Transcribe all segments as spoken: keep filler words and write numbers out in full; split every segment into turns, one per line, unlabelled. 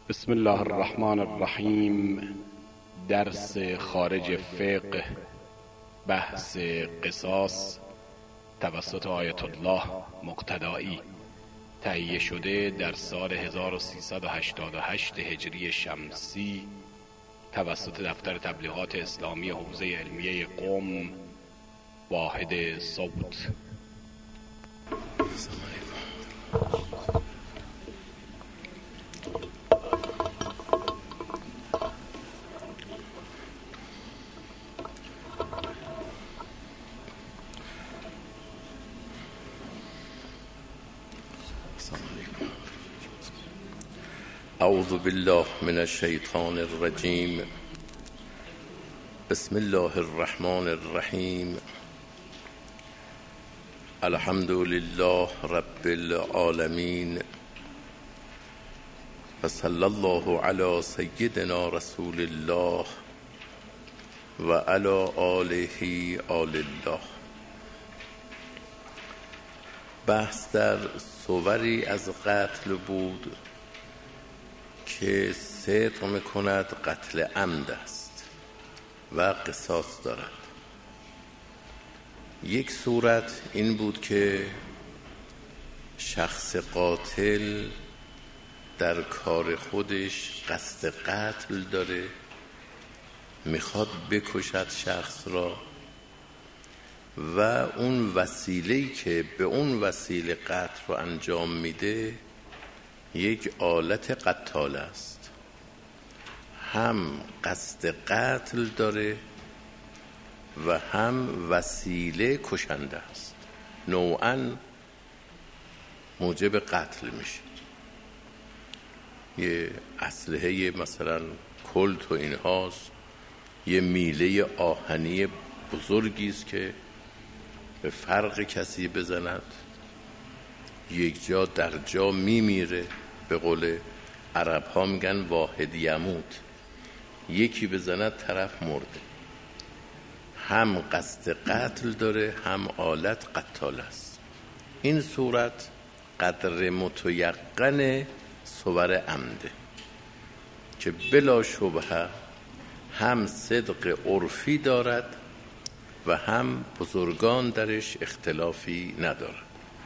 بسم الله الرحمن الرحیم. درس خارج فقه، بحث قصاص توسط آیت الله مقتدایی، تهیه شده در سال هزار و سیصد و هشتاد و هشت هجری شمسی توسط دفتر تبلیغات اسلامی حوزه علمیه قم، واحد صوت.
اعوذ بالله من الشیطان الرجیم. بسم الله الرحمن الرحیم. الحمد لله رب العالمین و صلی الله علی سیدنا رسول الله و علی آله آل الله. بحث در صوری از قتل بود که صدق میکند قتل عمد است و قصاص دارد. یک صورت این بود که شخص قاتل در کار خودش قصد قتل داره، میخواد بکشد شخص را و اون وسیله‌ای که به اون وسیله قتل رو انجام میده یک آلت قتال است. هم قصد قتل داره و هم وسیله کشنده است، نوعاً موجب قتل میشه. یه اسلحه مثلا کلت و اینهاست، یه میله آهنی بزرگی است که به فرق کسی بزند یک جا در جا میمیره. به قول عرب ها میگن واحد یموت، یکی بزند طرف مرده. هم قصد قتل داره هم آلت قتال است. این صورت قدر متیقن صور عمده که بلا شبهه هم صدق عرفی دارد و هم بزرگان درش اختلافی ندارد.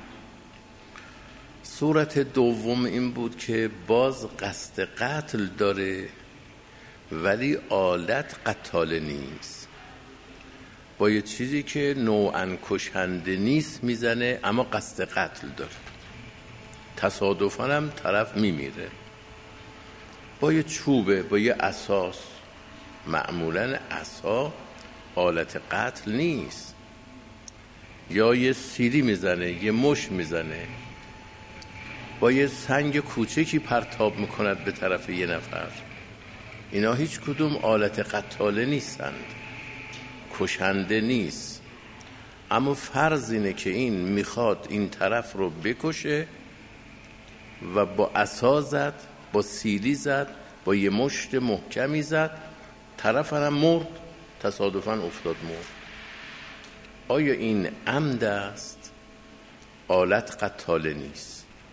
صورت دوم این بود که باز قصد قتل داره ولی آلت قتال نیست، با یه چیزی که نوعاً کشنده نیست میزنه اما قصد قتل داره، تصادفاً هم طرف میمیره. با یه چوبه، با یه اساس، معمولاً عصا آلت قتل نیست، یا یه سیلی میزنه، یه مش میزنه، با یه سنگ کوچکی پرتاب میکند به طرف یه نفر. اینا هیچ کدوم آلت قتاله نیستند، کشنده نیست. اما فرض اینه که این میخواد این طرف رو بکشه و با عصا زد، با سیلی زد، با یه مشت محکمی زد، طرف هم مرد، تصادفاً افتاد مرد. آیا این عمد است؟ آلت قتاله نیست.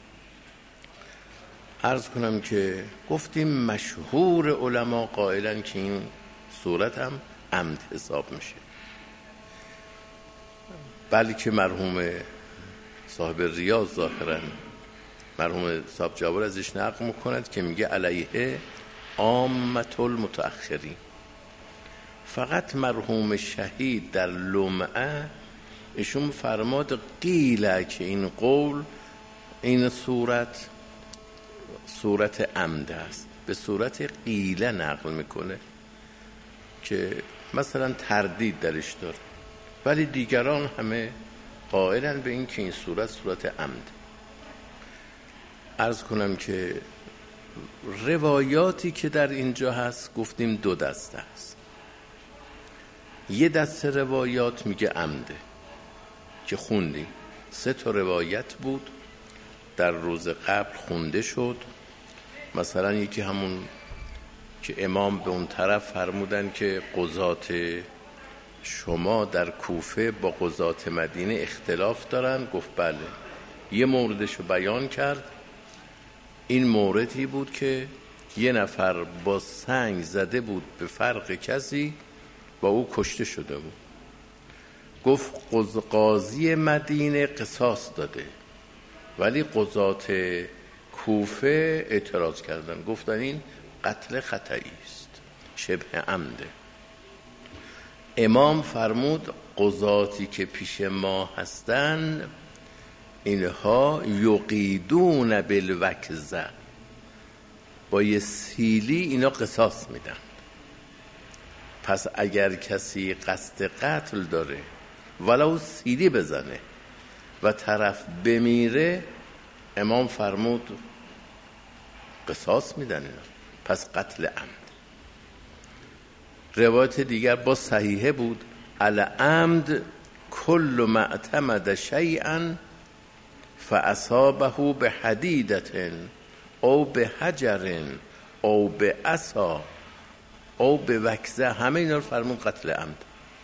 عرض کنم که گفتیم مشهور علما قائلن که این صورت هم عمد حساب میشه، بلکه مرحوم صاحب ریاض ظاهرا مرحوم صاحب جوار ازش نقل میکند که میگه علیه عامة المتأخرین. فقط مرحوم شهید در لمعه ایشون فرماد قیله که این قول، این صورت صورت عمد است، به صورت قیله نقل میکنه که مثلا تردید درش داره، ولی دیگران همه قائلن به این که این صورت صورت عمد. عرض کنم که روایاتی که در اینجا هست گفتیم دو دسته است. یه دسته روایات میگه عمده که خوندیم، سه تا روایت بود در روز قبل خونده شد. مثلا یکی همون که امام به اون طرف فرمودن که قضات شما در کوفه با قضات مدینه اختلاف دارن، گفت بله. یه موردشو بیان کرد، این موردی بود که یه نفر با سنگ زده بود به فرق کسی، با او کشته شده بود. گفت قاضی مدینه قصاص داده، ولی قضات کوفه اعتراض کردن، گفتن این قتل خطایی است، شبه عمده. امام فرمود قضاتی که پیش ما هستن اینها یقیدون بالوکزه، با یه سیلی اینا قصاص میدن. پس اگر کسی قصد قتل داره ولو سیلی بزنه و طرف بمیره، امام فرمود قصاص میدن اینا. پس قتل عمد. روایت دیگر با صحیحه بود، العمد کل ما اعتمد شیئا فاصابه بحدیدة او بحجر او بعصا او بوکزه، همه اینا رو فرمود قتل عمد.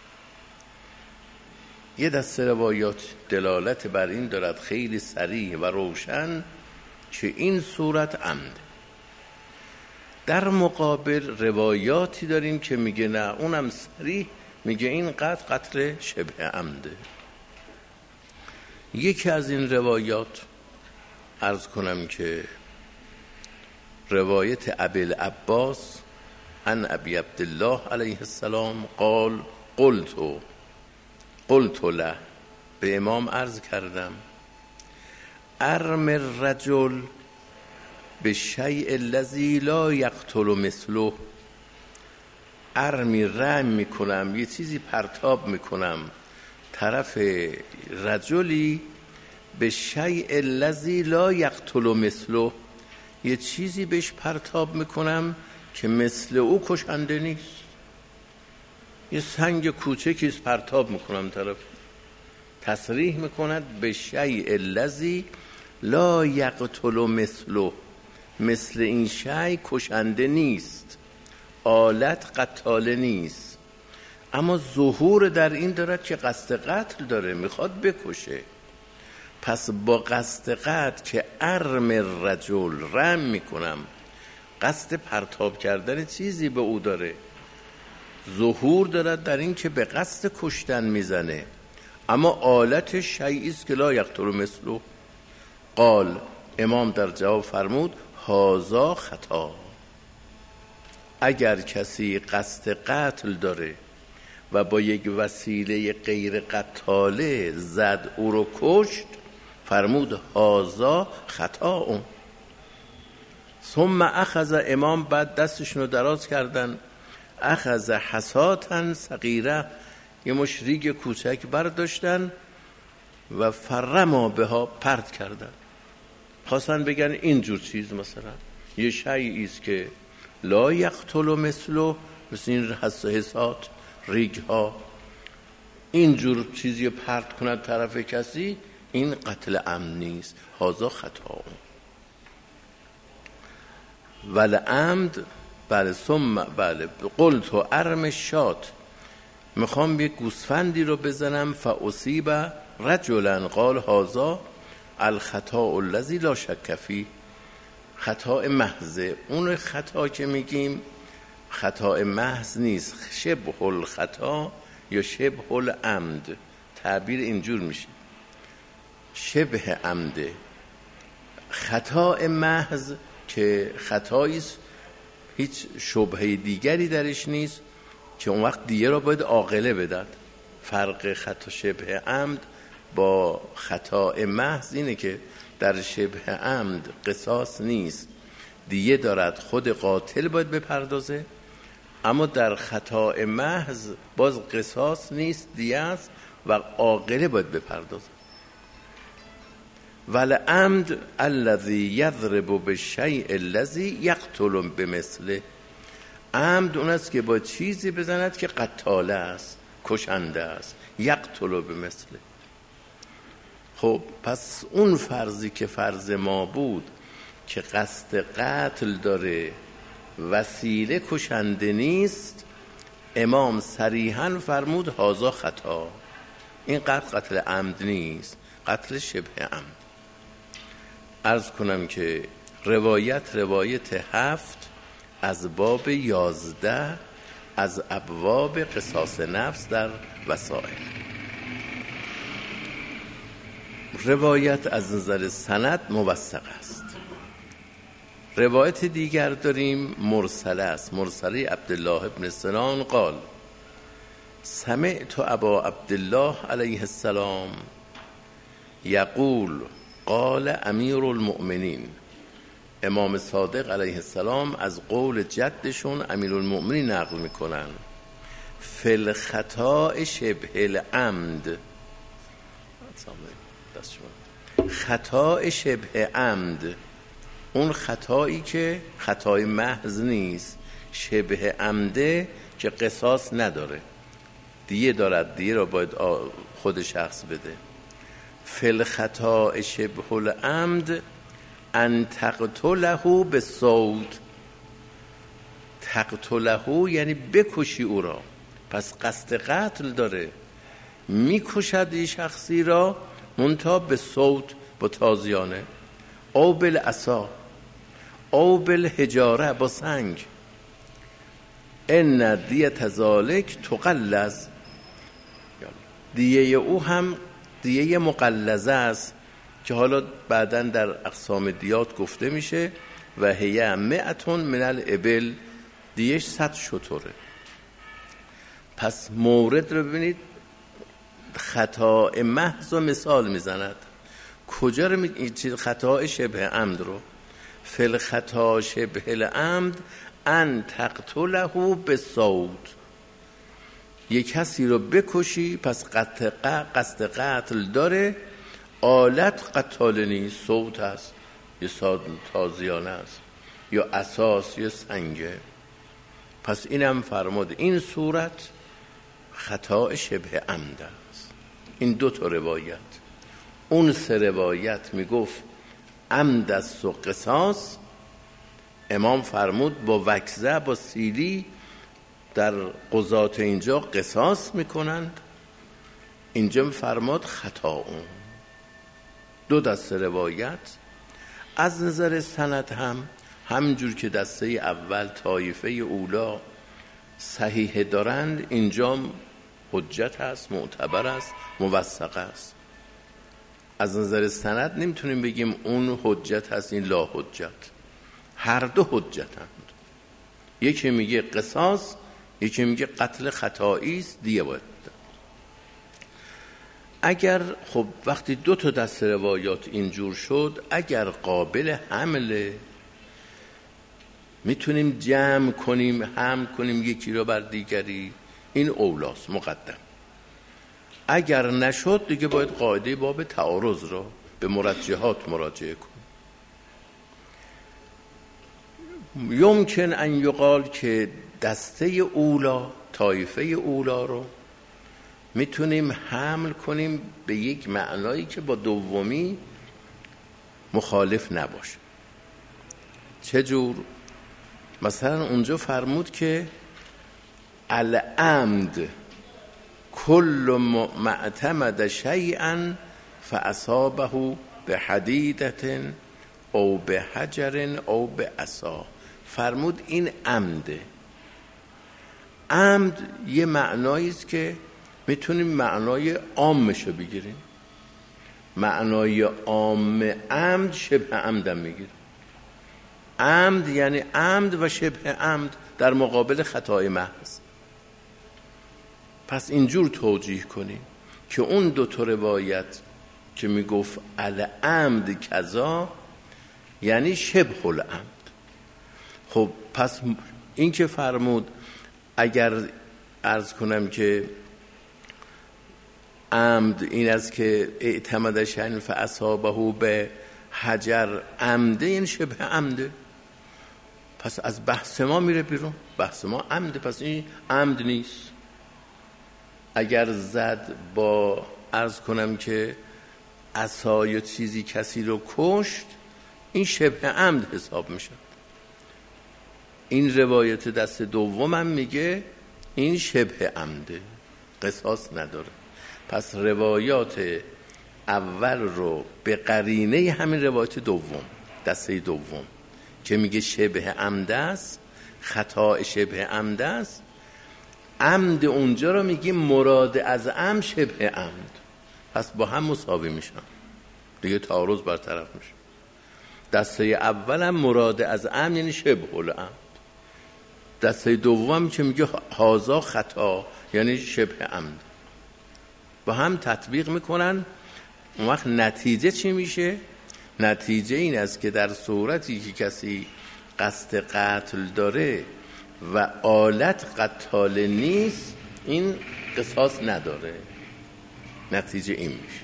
یه دسته روایات دلالت بر این دارد خیلی صریح و روشن که این صورت عمد. در مقابل روایاتی داریم که میگه نه، اونم صریح میگه این قتل قتل شبه عمده. یکی از این روایات عرض کنم که روایت ابی العباس عن ابی عبدالله علیه السلام قال قلت قلت له، به امام عرض کردم ارم الرجل به شیء الذی لا یقتل مثله، ارمی رم میکنم، یه چیزی پرتاب میکنم طرف رجلی، به شیء الذی لا یقتل مثله، یه چیزی بهش پرتاب میکنم که مثل او کشنده نیست. یه سنگ کوچکیست پرتاب میکنم طرف، تصریح میکند به شیء الذی لا یقتل مثله، مثل این شیء کشنده نیست، آلت قتاله نیست، اما ظهور در این دارد که قصد قتل داره، میخواد بکشه. پس با قصد قتل که ارم الرجل رم میکنم، قصد پرتاب کردن چیزی به او داره، ظهور دارد در این که به قصد کشتن میزنه، اما آلت شیئی است که لا یقتل مثله. قال، امام در جواب فرمود هذا خطا. اگر کسی قصد قتل داره و با یک وسیله غیر قتاله زد او رو کشت، فرمود هذا خطا اون. ثم اخذ، امام بعد دستشون رو دراز کردن، اخذ حساتا صغیره، یه مش ریگ کوچک برداشتن و فرما بها، پرت کردن. خواستن بگن اینجور چیز مثلا یه شیئی است که لا یقتل مثله، مثل این حسات ریگ ها، اینجور چیزی پرت کند طرف کسی، این قتل عمد نیست، هذا خطا. ول عمد، بله ثم بله قلت و ارم شات، میخوام یک گوسفندی رو بزنم، فاصیب رجلا قال هذا الخطا الذی لا شک فیه، خطا محض. اون خطا که میگیم خطا محض نیست، شبه الخطا یا شبه العمد، تعبیر اینجور میشه، شبه عمده. خطا محض که خطاییست هیچ شبهه دیگری درش نیست، که اون وقت دیگه را باید عاقله بدد. فرق خطا شبه عمد با خطا محض اینه که در شبه عمد قصاص نیست، دیگه دارد خود قاتل باید بپردازه، اما در خطا محض باز قصاص نیست، دیگه است و عاقله باید بپردازه. ول عمد الذی یضرب بالشیء الذی یقتل بمثله، عمد اون است که با چیزی بزند که قتاله است، کشنده است، یقتل بمثله. خب پس اون فرضی که فرض ما بود که قصد قتل داره، وسیله کشنده نیست، امام صریحاً فرمود هذا خطا، این قتل قتل عمد نیست، قتل شبه عمد. عرض کنم که روایت روایت هفت از باب یازده از ابواب قصاص نفس در وسائل. روایت از نظر سند موثق است. روایت دیگر داریم مرسله است. مرسله عبدالله ابن سنان قال سمعت ابا عبدالله علیه السلام یقول قال امیر المؤمنین. امام صادق علیه السلام از قول جدشون امیر المؤمنین نقل میکنن فی الخطاء شبه العمد. خطاء شبه عمد، اون خطایی که خطای محض نیست، شبه عمده که قصاص نداره، دیه دارد، دیه را باید خود شخص بده. فی الخطاء شبه العمد ان تقتله بالصوت. تقتله یعنی بکشی او را، پس قصد قتل داره، میکشد این شخصی را منتها به صوت، با تازیانه، او بالعصا او بالحجاره، با سنگ. ان دیت ذالک تقلظ، دیه او هم دیه مقلظه است که حالا بعداً در اقسام دیات گفته میشه و هی مئتون من الابل، دیهش صد شتره. پس مورد رو ببینید، خطا محض و مثال میزند. کجا رو می خطا شبه عمد رو؟ فل خطا شبه العمد ان تقتله بالصوت، یک کسی رو بکشی پس قصد قتل داره، آلت قتال نیست، صوت هست یا تازیانه است یا اساس یا سنگه. پس اینم فرمود این صورت خطا شبه عمد است. این دو تا روایت، اون سه روایت میگفت عمد است و قصاص. امام فرمود با وکزه، با سیلی در قضات اینجا قصاص میکنند، اینجا فرمود خطا. اون دو دسته روایت. از نظر سند هم همجور که دسته اول طایفه اولا صحیح دارند، اینجا حجت هست، معتبر است، موثق است. از نظر سند نمیتونیم بگیم اون حجت هست این لا حجت، هر دو حجتند. یکی میگه قصاص، یکی میگه قتل خطایی است، دیگه باید. اگر خب وقتی دو تا دست روایات اینجور شد، اگر قابل حمله میتونیم جمع کنیم، حمل کنیم یکی رو بر دیگری، این اولاست، مقدم. اگر نشد دیگه باید قاعده باب تعارض رو به مرجحات مراجعه کنیم. یمکن ان یقال که دسته اولا، طایفه اولا رو میتونیم حمل کنیم به یک معنایی که با دومی مخالف نباشه. چجور؟ مثلا اونجا فرمود که العمد کل معتمد شیئا فاصابه بحدیدة او بحجر او بعصا. فرمود این عمده. عمد یه معنایی است که میتونیم معنای عامشو بگیریم. معنای عام عمد شبه عمدم میگیریم. عمد یعنی عمد و شبه عمد در مقابل خطای محض. پس اینجور توجیه کنیم که اون دو تا روایت که میگفت العمد کذا یعنی شبه العمد. خب پس این که فرمود اگر عرض کنم که عمد این است که اعتمد شن فاصابه به حجر عمده، این شبه عمده، پس از بحث ما میره بیرون. بحث ما عمده، پس این عمد نیست. اگر زد با عرض کنم که عصا یا چیزی کسی رو کشت، این شبه عمد حساب میشه. این روایت دست دومم میگه این شبه عمده، قصاص نداره. پس روایات اول رو به قرینه همین روایت دوم، دسته دوم که میگه شبه عمد است، خطا شبه عمد است، عمد اونجا رو میگیم مراد از عمد شبه عمد، پس با هم مساوی میشن دیگه، تعارض برطرف میشه. دسته اول هم مراد از عمد یعنی شبه العمد، دسته دوم که میگه هازا خطا یعنی شبه عمد، با هم تطبیق میکنن. اون وقت نتیجه چی میشه؟ نتیجه این است که در صورتی که کسی قصد قتل داره و آلت قتال نیست، این قصاص نداره. نتیجه این میشه.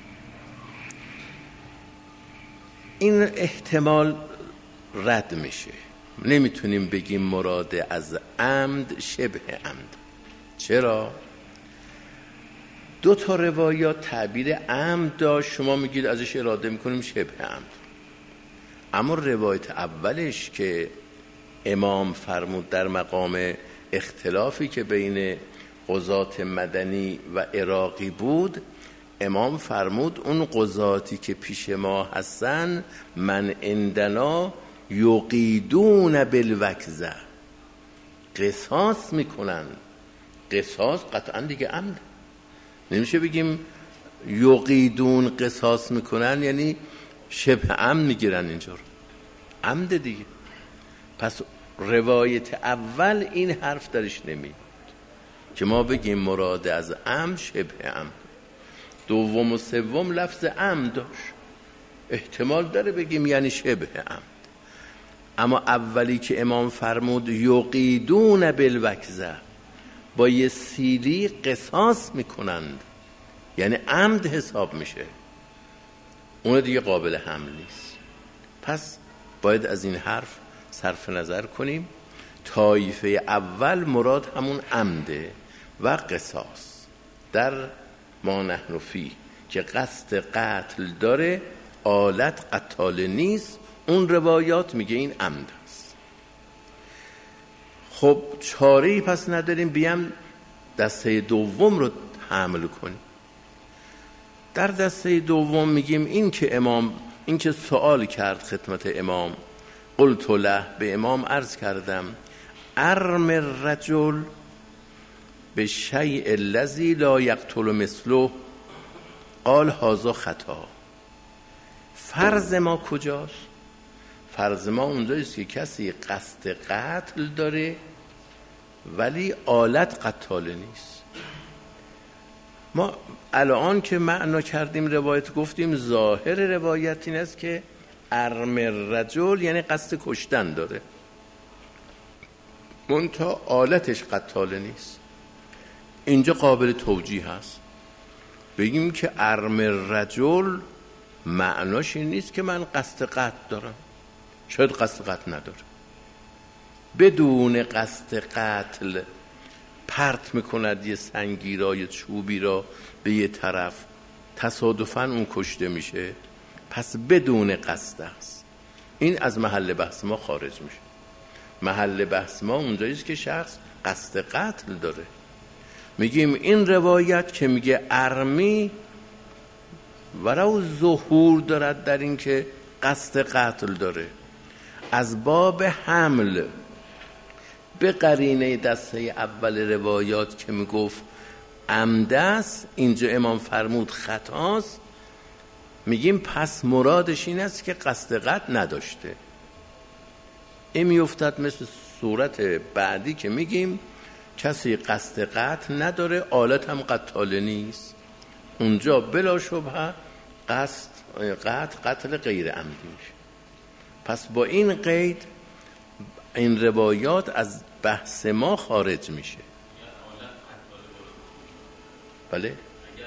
این احتمال رد میشه، نمیتونیم بگیم مراد از عمد شبه عمد. چرا؟ دو تا روایات تعبیر عمد داشت، شما میگید ازش اراده میکنیم شبه عمد، اما روایت اولش که امام فرمود در مقام اختلافی که بین قضات مدنی و عراقی بود، امام فرمود اون قضاتی که پیش ما هستن من عندنا یقیدون بالوکزه، قصاص میکنن. قصاص قطعا دیگه عمد، نمیشه بگیم یقیدون قصاص میکنن یعنی شبه عمد میگیرن، اینجور عمد دیگه. پس روایت اول این حرف درش نمیاد که ما بگیم مراد از عمد شبه عمد. دوم و سوم لفظ عمد داشت، احتمال داره بگیم یعنی شبه عمد، اما اولی که امام فرمود یقیدون بالوکزه، با یه سیلی قصاص میکنند یعنی عمد حساب میشه، اون دیگه قابل حمل نیست. پس باید از این حرف صرف نظر کنیم. طایفه اول مراد همون عمده و قصاص در ما نحن فیه که قصد قتل داره، آلت قتال نیست، اون روایات میگه این عمد است. خب چاره‌ای پس نداریم بیام دسته دوم رو حمل کنیم. در دسته دوم میگیم این که امام این که سوال کرد خدمت امام، قلت له، به امام عرض کردم ارم الرجل به شیء الذی لا یقتل مثله، قال هذا خطا. فرض ما کجاست؟ فرض ما اونجاییست که کسی قصد قتل داره ولی آلت قتال نیست. ما الان که معنا کردیم روایت، گفتیم ظاهر روایت این است که ارم الرجل یعنی قصد کشتن داره، منتها آلتش قتال نیست. اینجا قابل توجیه هست بگیم که ارم الرجل معناش این نیست که من قصد قتل دارم، شاید قصد قتل نداره، بدون قصد قتل پرت میکند یه سنگی را یه چوبی را به یه طرف، تصادفاً اون کشته میشه، پس بدون قصد است. این از محل بحث ما خارج میشه. محل بحث ما اونجاییست که شخص قصد قتل داره. میگیم این روایت که میگه ارمی ولو ظهور دارد در این که قصد قتل داره، از باب حمل به قرینه دسته اول روایات که میگفت عمد است، اینجا امام فرمود خطاست، میگیم پس مرادش این است که قصد قتل نداشته. این میافتد مثل صورت بعدی که میگیم کسی قصد قتل نداره، آلت هم قتال نیست، اونجا بلا شبهه قصد قتل قتل غیر عمدی میشه. پس با این قید این روایات از بحث ما خارج میشه. بله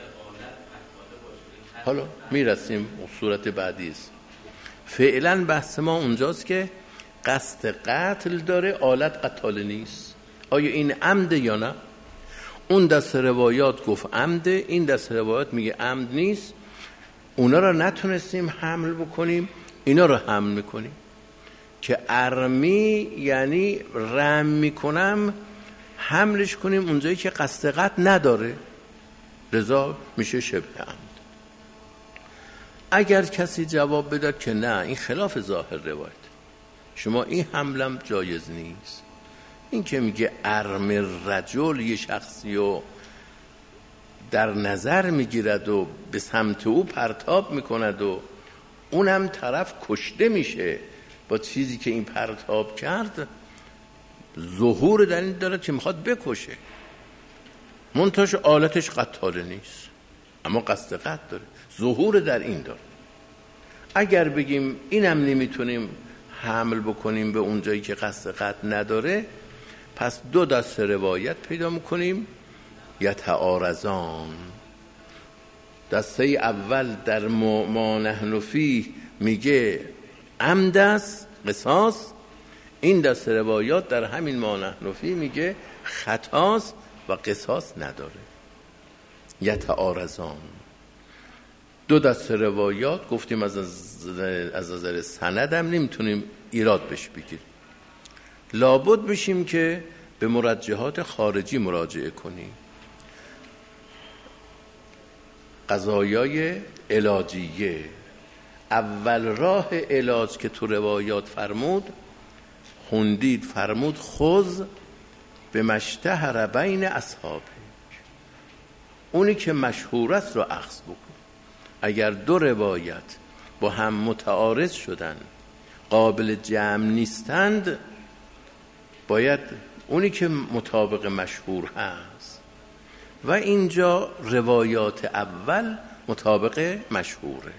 حالا میرسیم صورت بعدی است. فعلا بحث ما اونجاست که قصد قتل داره، آلت قتال نیست. آیا این عمده یا نه؟ اون دست روایات گفت عمده، این دست روایات میگه عمد نیست. اونا رو نتونستیم حمل بکنیم، اینا رو حمل میکنیم که ارمی یعنی رم میکنم، حملش کنیم اونجایی که قصد قتل نداره، لذا میشه شبه عمد. اگر کسی جواب بده که نه این خلاف ظاهر روایت، شما این حملم جایز نیست، این که میگه ارم رجل یه شخصی رو در نظر میگیرد و به سمت او پرتاب میکند و اونم طرف کشته میشه با چیزی که این پرتاب کرد، ظهور در این داره که میخواد بکشه، منتهاش آلتش قتاله نیست اما قصد قتل داره، ظهور در این داره. اگر بگیم اینم نمیتونیم حمل بکنیم به اون جایی که قصد قتل نداره، پس دو دسته روایت پیدا میکنیم یتعارضان. دسته اول در ما نحن فیه میگه عمد است قصاص، این دسته روایات در همین ما نحن فیه میگه خطاست و قصاص نداره. یتعارضان دو دسته روایات گفتیم از از نظر سند هم نمیتونیم ایراد بش بگیریم، لابد بشیم که به مرجحات خارجی مراجعه کنیم. قضایای علاجیه، اول راه علاج که تو روایات فرمود خوندید، فرمود خذ به مشتهر بین اصحابه، اونی که مشهور است رو اخذ بکن. اگر دو روایت با هم متعارض شدن، قابل جمع نیستند، باید اونی که مطابق مشهور هست، و اینجا روایات اول مطابق مشهوره.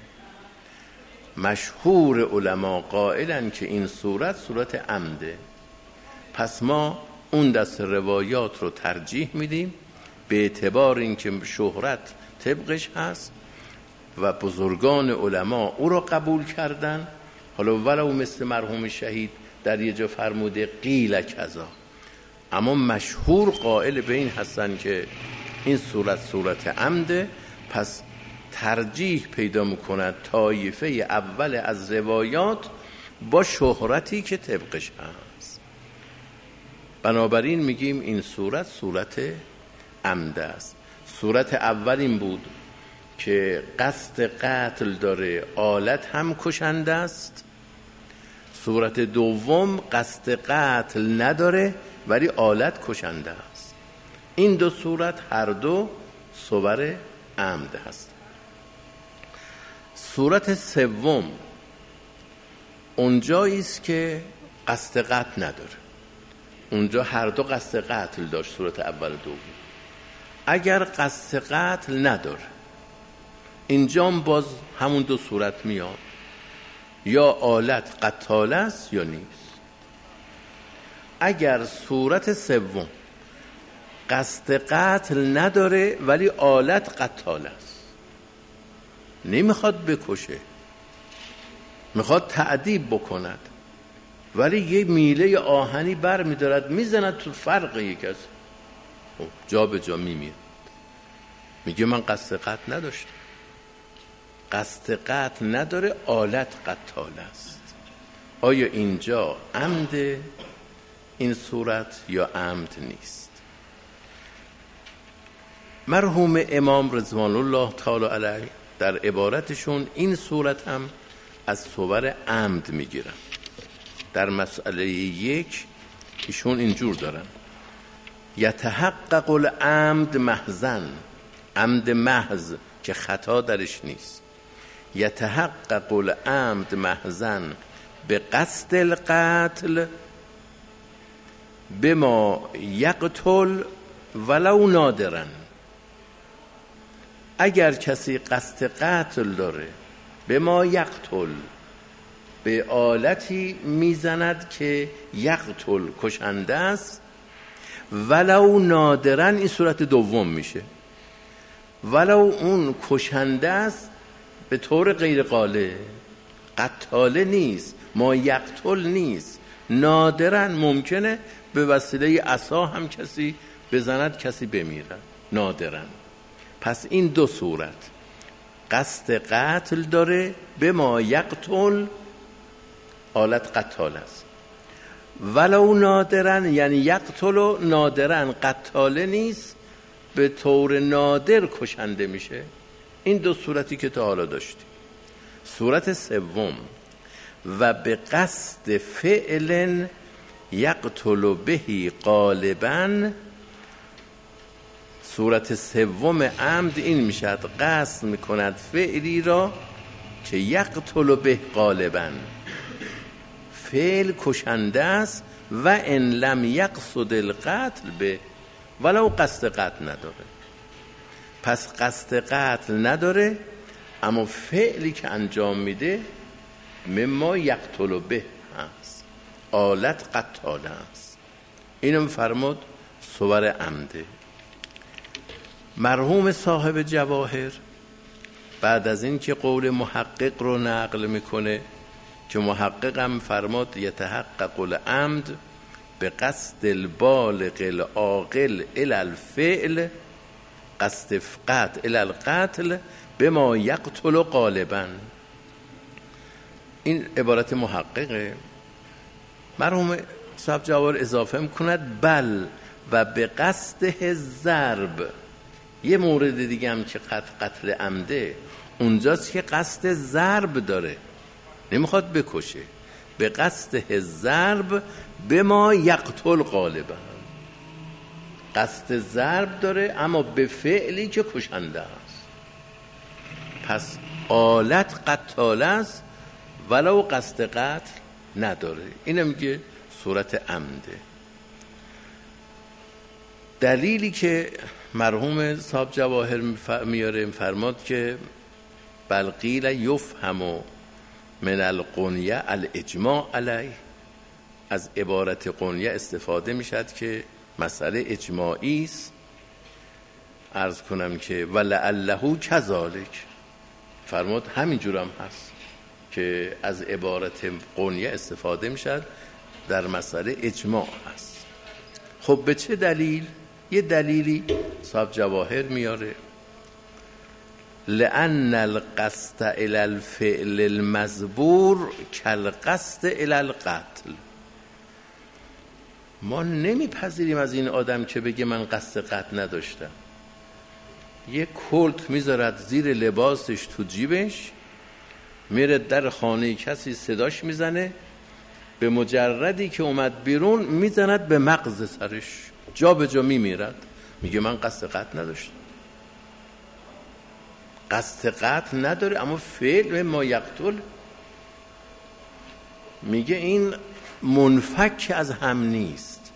مشهور علما قائلن که این صورت صورت عمده، پس ما اون دست روایات رو ترجیح میدیم به اعتبار اینکه شهرت طبقش هست و بزرگان علما او رو قبول کردن. حالا ولو مثل مرحوم شهید در یه جا فرموده قیل کذا، اما مشهور قائل به این هستن که این صورت صورت عمده، پس ترجیح پیدا میکند طایفه اول از روایات با شهرتی که طبقش هست. بنابراین میگیم این صورت صورت عمده است. صورت اول این بود که قصد قتل داره، آلت هم کشنده است. صورت دوم قصد قتل نداره ولی آلت کشنده است. این دو صورت هر دو صور عمد هست. صورت سوم اونجایی است که قصد قتل نداره، اونجا هر دو قصد قتل داشت، صورت اول و دوم. اگر قصد قتل نداره، اینجا باز همون دو صورت میاد، یا آلت قتال است یا نیست. اگر صورت سوم قصد قتل نداره ولی آلت قتال است، نمیخواد بکشه، میخواد تعذیب بکند، ولی یه میله آهنی بر میدارد میزند تو فرق یک از جا به جا میمیرد، میگه من قصد قتل نداشتم. قصد قتل نداره، آلت قتال است. آیا اینجا عمد این صورت یا عمد نیست؟ مرحوم امام رضوان الله تعالی علیه در عبارتشون این صورت هم از صور عمد میگیرن. در مسئله یک ایشون اینجور دارن: یتحقق العمد محضن، عمد محض که خطا درش نیست. یتحقق العمد محضن به قصد القتل بما یقتل ولو نادرن. اگر کسی قصد قتل داره، به ما یقتل، به آلتی میزند که یقتل کشنده است، ولو نادرن این صورت دوم میشه. ولو اون کشنده است به طور غیر قاله، قتاله نیست، ما یقتل نیست، نادرن ممکنه به وسیله عصا هم کسی بزند کسی بمیره، نادرن. پس این دو صورت قصد قتل داره، به ما یقتل، آلت قتال است. ولو نادرن یعنی یقتل و نادرن قتاله نیست، به طور نادر کشنده میشه. این دو صورتی که تا حالا داشتیم. صورت سوم و به قصد فعل یقتل بهی غالبا، صورت سوم عمد این میشد قصد میکند فعلی را که یقتل به غالبا، فعل کشنده است و ان لم یقصد القتل به، ولو قصد قتل نداره. پس قصد قتل نداره اما فعلی که انجام میده مما یقتل به هست، آلت قتاله است. اینم فرمود صور عمده. مرحوم صاحب جواهر بعد از این که قول محقق رو نقل میکنه که محقق هم فرمود یتحقق العمد به قصد البالغ العاقل الی الفعل، قصد قتل الی القتل بما یقتل غالبا. این عبارت محققه. مرحوم صاحب جواهر اضافه میکند بل و به قصد ضرب. یه مورد دیگه هم که قتل قتل عمده اونجاست که قصد ضرب داره، نمیخواد بکشه، به قصد ضرب به ما یقتل غالبا، قصد ضرب داره اما به فعلی که کشنده است. پس آلت قتاله است ولو قصد قتل نداره. اینم میگه صورت عمده. دلیلی که مرحوم صاحب جواهر میاره فرماد که بل قیل یفهم من القنیه الاجماع علیه، از عبارت قنیه استفاده میشد که مسئله اجماعی است. عرض کنم که ولعله کذالک، فرمود همینجور هم هست که از عبارت قنیه استفاده میشد در مسئله اجماع هست. خب به چه دلیل؟ یه دلیلی صاحب جواهر میاره، لأن القصد الی الفعل المزبور کالقصد الی القتل. ما نمیپذیریم از این آدم که بگه من قصد قتل نداشتم. یه کلت میذارد زیر لباسش تو جیبش، میره در خانه کسی صداش میزنه، به مجردی که اومد بیرون میزند به مغز سرش، جا به جا میمیرد. میگه من قصد قتل نداشتم. قصد قتل نداره اما فعل ما یقتل. میگه این منفک از هم نیست.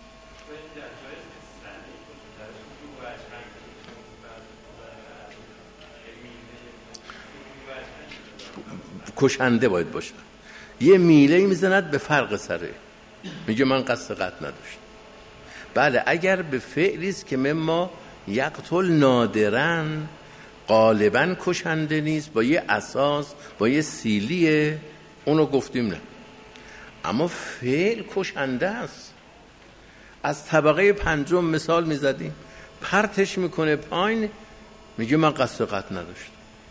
کشنده باید باشه. یه میله میزند به فرق سره، میگه من قصد قتل نداشتم. بله اگر به فعلی است که مما یقتل نادرن، غالبا کشنده نیست، با یه اساس با یه سیلیه، اونو گفتیم نه. اما فعل کشنده است. از طبقه پنجم مثال میزدیم، پرتش میکنه پایین، میگه من قصد قتل نداشتم.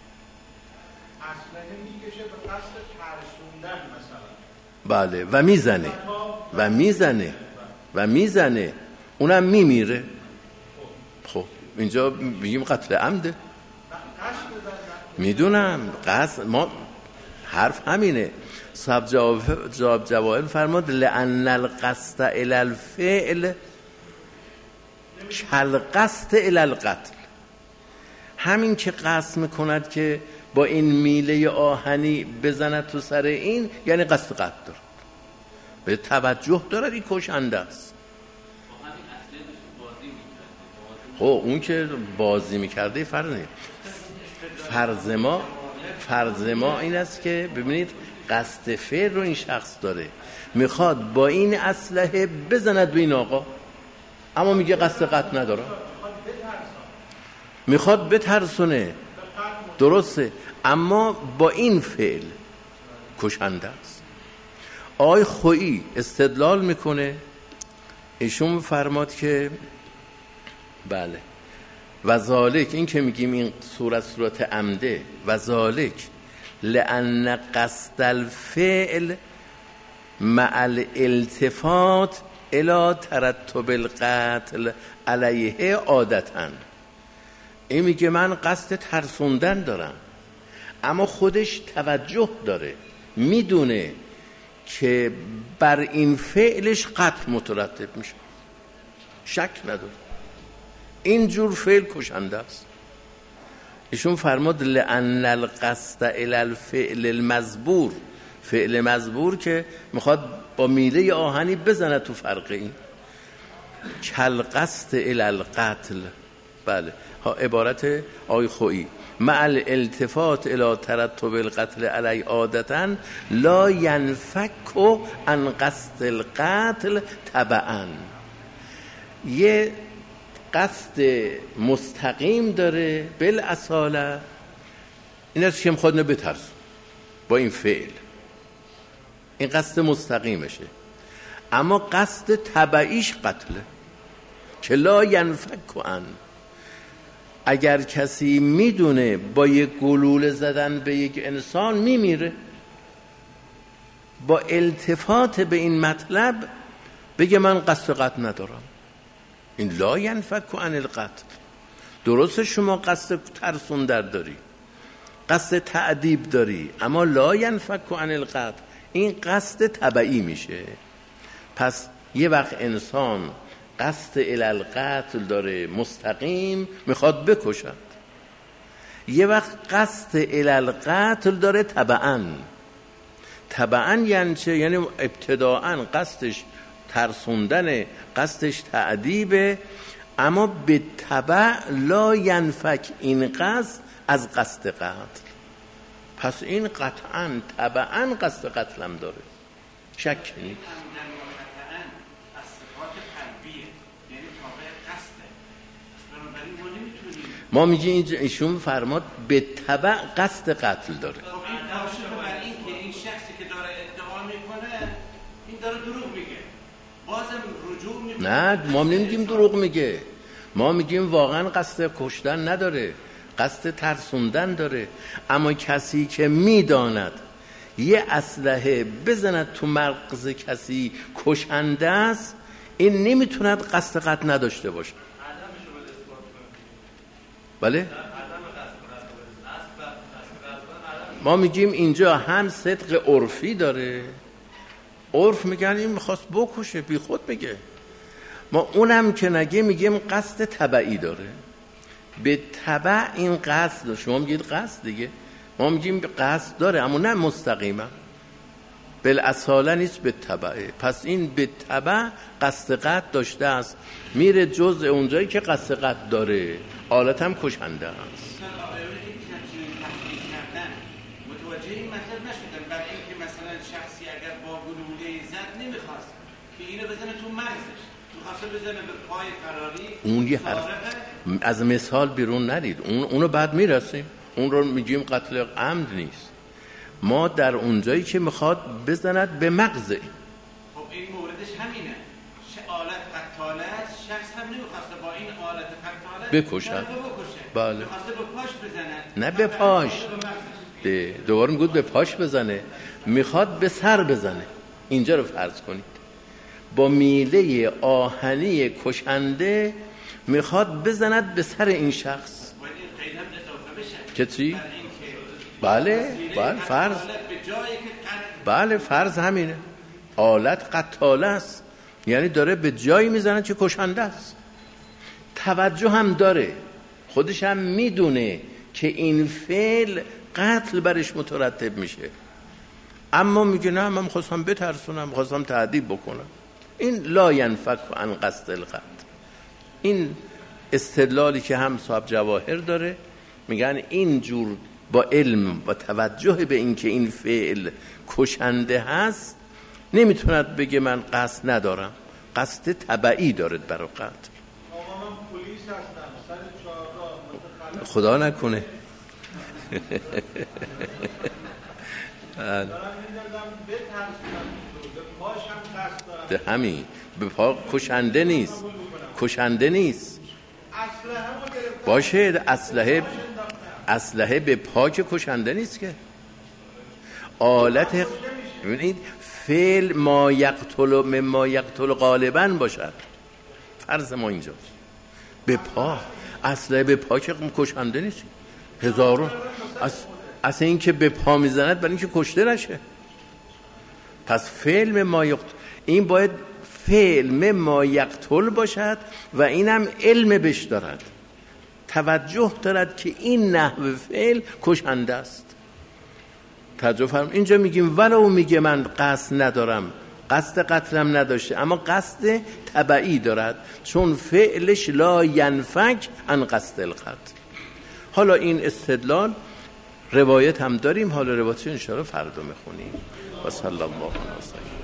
اصلا میکشه به قصد ترسوندن مثلا.
بله و میزنه و میزنه و میزنه اونم میمیره. خب اینجا میگیم قتل عمده. میدونم قصد، ما حرف همینه. صاحب جواب جواهر فرمود لأن القصد الی الفعل کالقصد الی القتل. همین که قصد میکند که با این میله آهنی بزند تو سر این، یعنی قصد قتل داره، به توجه داره، این کشنده است. خب اون که بازی میکرده فرض نیست. فرض ما فرض ما این است که ببینید قصد فعل رو این شخص داره، میخواد با این اسلحه بزند به این آقا، اما میگه قصد قتل نداره، میخواد بترسونه، درسته، اما با این فعل کشنده است. آقای خویی استدلال میکنه، ایشون فرماد که بله و ذالک، این که میگیم این صورت صورت عمده، و ذالک لأن قصد الفعل مع الالتفات الى ترتب القتل علیه عادتاً. این میگه من قصد ترسوندن دارم، اما خودش توجه داره، میدونه که بر این فعلش قتل مترتب میشه، شک نداره. این جور فعل کشنده است. ایشون فرمود لأن القصد الی الفعل المزبور، فعل مزبور که میخواد با میله آهنی بزنه تو فرق این، کل قصد الی القتل. بله ها عبارت آی خویی، مع الالتفات الی ترتب القتل علی عادتا لا ینفک عن قصد القتل تبعا. یه قصد مستقیم داره بالاصاله، این است که میخواد اینو بترسون با این فعل، این قصد مستقیمشه، اما قصد تبعیش قتله که لا ینفک عن. اگر کسی میدونه با یک گلوله زدن به یک انسان میمیره، با التفات به این مطلب بگه من قصد قتل ندارم، این لا ینفک عن القتل. درسته شما قصد ترسوندن داری، قصد تعذیب داری، اما لا ینفک عن القتل، این قصد تبعی میشه. پس یه وقت انسان قصد الی القتل داره مستقیم، میخواد بکشد، یه وقت قصد الی القتل داره تبعاً. تبعاً یعنی چه؟ یعنی ابتداءً قصدش ترسوندن، قصدش تعذیبه، اما به تبع لا ینفک این قصد از قصد قتل. پس این قطعاً تبعاً قصد قتل هم داره، شک نیست. ما میگیم ایشون فرماد به تبع قصد قتل داره.
این کاشف بر این که این شخصی که داره ادعا میکنه این داره دروغ میگه، بازم رجوع میکنه.
نه ما نمیگیم دروغ میگه، ما میگیم واقعا قصد کشتن نداره، قصد ترسوندن داره، اما کسی که میداند یه اسلحه بزند تو مغز کسی کشنده است، این نمیتوند قصد قتل نداشته باشه. بله؟ ما میگیم اینجا هم صدق عرفی داره، عرف میگن این میخواست بکشه، بی خود میگه. ما اونم که نگه میگیم قصد تبعی داره، به تبع این قصد داره. شما میگید قصد دیگه، ما میگیم قصد داره اما نه مستقیما، بالاصاله نیست، به تبعه. پس این به تبع قصد قتل داشته است، میره جز اونجایی که قصد قتل داره، آلت هم کشنده است.
متوجه این مطلب نشدن، برای اینکه مثلا شخصی اگر با گلوله زد نمیخواست که اینو بزنه تو مغزش، میخواسته بزنه به پای فراری،
اون یه حرف از مثال بیرون ندید، اون اونو بعد میرسیم، اون رو میگیم قتل عمد نیست. ما در اونجایی که میخواد بزند به مغزه.
خب این موردش همینه، آلت قتاله است، شخص هم نمیخواسته با این آلت قتاله
بکشد.
بله. میخواسته به پاش بزنه،
نه به پاش، دوباره میگود به پاش بزنه، میخواد به سر بزنه. اینجا رو فرض کنید با میله آهنی کشنده میخواد بزند به سر این شخص.
باید این قید هم اضافه بشه
که چی؟ بله بله فرض، بله فرض همینه، آلت قتاله است، یعنی داره به جایی میزنه که کشنده است. توجه هم داره، خودش هم میدونه که این فعل قتل برش مترتب میشه، اما میگه نه من خواستم بترسونم، خواستم تعذیب بکنم. این لا ینفک عن قصد القتل. این استدلالی که هم صاحب جواهر داره، میگن این جور با علم و توجه به این که این فعل کشنده هست نمیتوند بگه من قصد ندارم، قصد تبعی دارد برای قتل.
آقا من پلیس هستم، سر چهارراه،
خدا نکنه.
دارم میدردم بترسونم، به پاش هم قصد دارم.
ده همین به پا کشنده نیست، کشنده نیست باشه. اسلحه اسلحه به پا که کشنده نیست که. آلت ببینید فعل ما یقتل مما یقتل غالبا باشد، فرض ما اینجاست به پا، اسلحه به پا که کشنده نیست. هزارون از اصلا این که به پا میزند برای این که کشته نشه. پس فعل ما یقتل، این باید فعل ما یقتل باشد و اینم علم بش دارد، توجه دارد که این نحو فعل کشنده است. توجه فرم. اینجا میگیم ولو میگه من قصد ندارم، قصد قتلم نداشته، اما قصد تبعی دارد، چون فعلش لا ینفک عن قصد القتل. حالا این استدلال روایت هم داریم، حالا روایتش انشاءالله فردا میخونیم. و صلی الله علیه و سلم.